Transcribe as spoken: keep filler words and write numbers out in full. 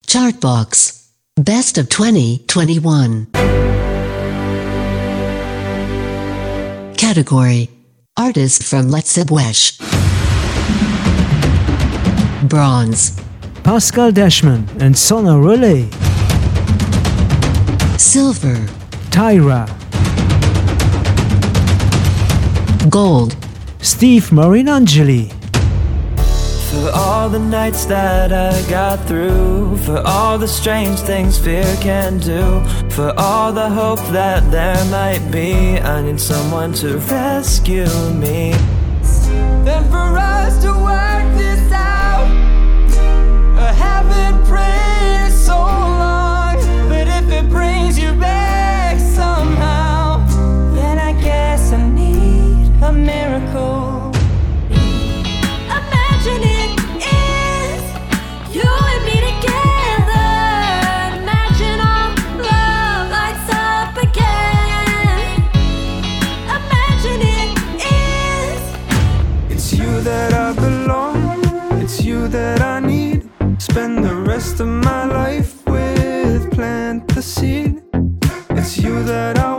Chartbox. Best of twenty twenty-one. Category: Artist from Let's Bronze: Pascal Dashman and Sona Relay. Silver: Tyra. Gold: Steve Marinangeli. For all the nights that I got through, for all the strange things fear can do, for all the hope that there might be, I need someone to rescue me. Then for us to work this out, I haven't prayed so long, but if it brings you back somehow, then I guess I need a miracle. Imagine it is you and me together. Imagine our love lights up again. Imagine it is it's you that I belong, it's you that I need. Spend the rest of my life with, plant the seed. It's you that I